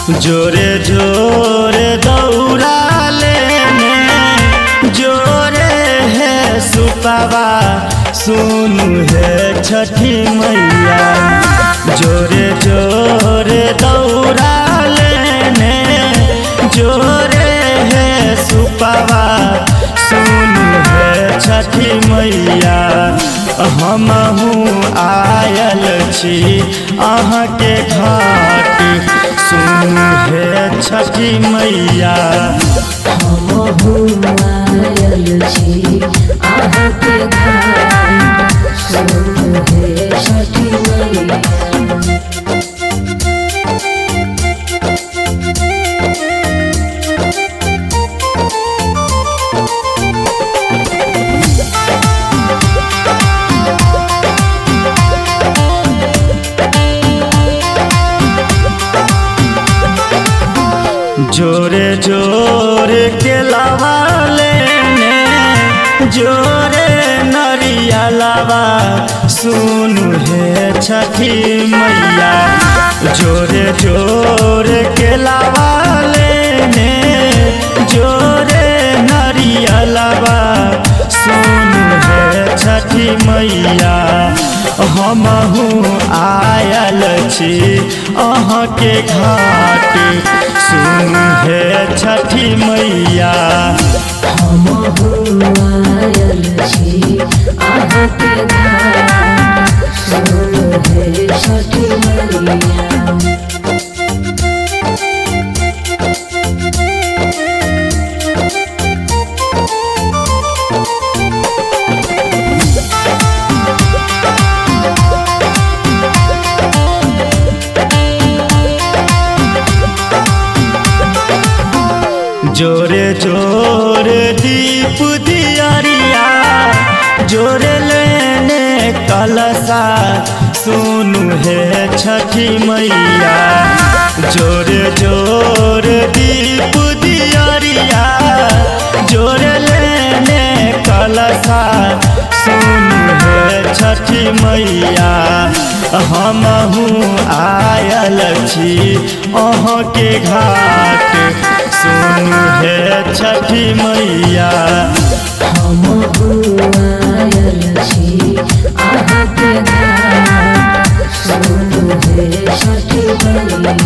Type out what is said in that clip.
जोरे जोरे दौड़ा लेने जोरे है सुपावा सुनु है छठी मैया। जोरे जोरे दौड़ा लेने जोरे है सुपावा सुनु है छठी मैया। हमहू आयल छी अहाँ के घाट सुनु है छठी मैया। हमहू आयल छी अहाँ के घाट सुनु है छठी मैया। जोरे जोरे केलावा लेने जोरे नरिया लावा सुनु है छठी मैया। जोरे जोरे केलावा लेने जोरे नरिया लावा सुनु है छठी मैया। हमहू आयल छी अहाँ के घाट सुनु है छठी मैया। हमहू आयल छी अहाँ के घाट सुनु है छठी मैया। जोरे जोरे दीप दियारिया जोरे लेने कलसा सुनु है छठी मैया। जोरे जोरे दीप दियारिया जोरे लेने कलसा सुनु है छठी मैया। हमहू आयल छी अहाँ के घाट सुनु है छठी मैया। हमहू आयल छी अहाँ के घाट सुनु है छठी मैया।